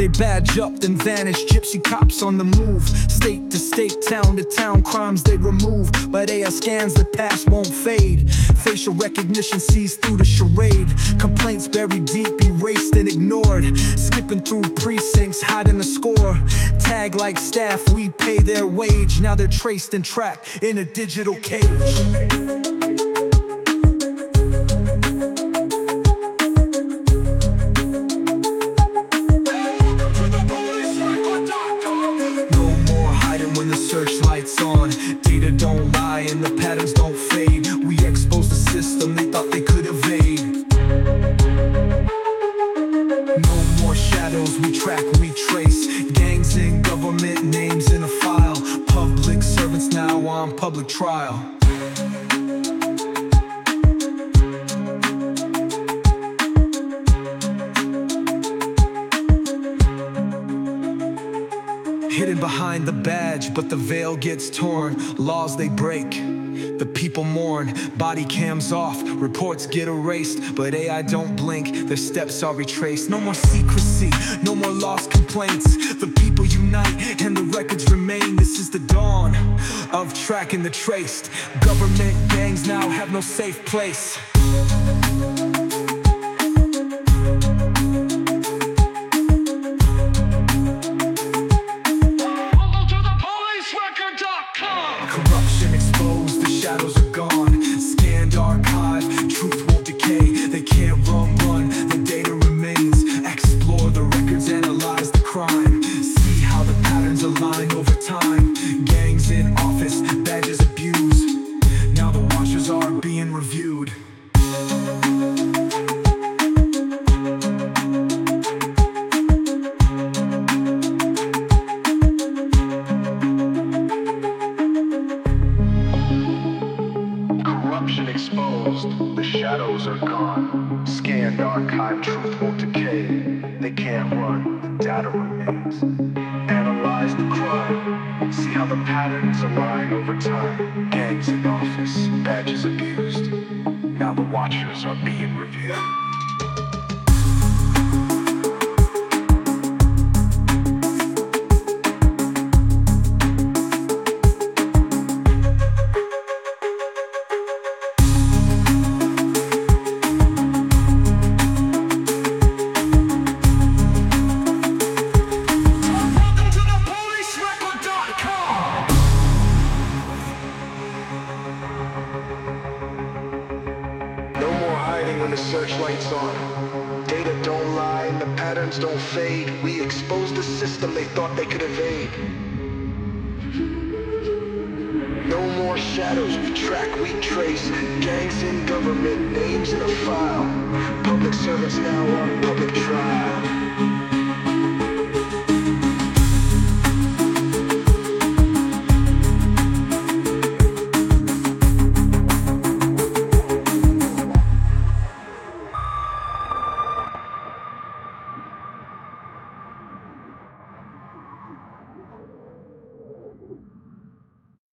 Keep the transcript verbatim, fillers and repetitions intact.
badge up, then vanish. Gypsy cops on the move, state to state, town to town, crimes they remove. But A I scans the past won't fade. Facial recognition sees through the charade. Complaints buried deep, erased and ignored. Skipping through precincts, hiding the score. Tag like staff, we pay their wage. Now they're traced and tracked in a digital cage. Searchlights on, data don't lie and the patterns don't fade. We expose the system they thought they could evade. No more shadows, we track, we trace. Gangs in government, names in a file. Public servants now on public trial. Hidden behind the badge, but the veil gets torn. Laws they break, the people mourn. Body cams off, reports get erased. But A I don't blink, their steps are retraced. No more secrecy, no more lost complaints. The people unite and the records remain. This is the dawn of tracking the traced. Government gangs now have no safe place. Corruption exposed, the shadows are gone. Scanned archive, truth won't decay. They can't run, run, the data remains. Explore the records, analyze the crime. See how the patterns align over time. Gangs in office, badges abused. Now the watchers are being reviewed. Exposed, the shadows are gone. Scanned archive, truth won't decay. They can't run, the data remains. Analyze the crime, see how the patterns align over time. Gangs in office, badges abused. Now the watchers are being reviewed. When the searchlight's on, data don't lie and the patterns don't fade. We expose the system they thought they could evade. No more shadows, we track, we trace. Gangs in government, names in a file. Public servants now on public trial.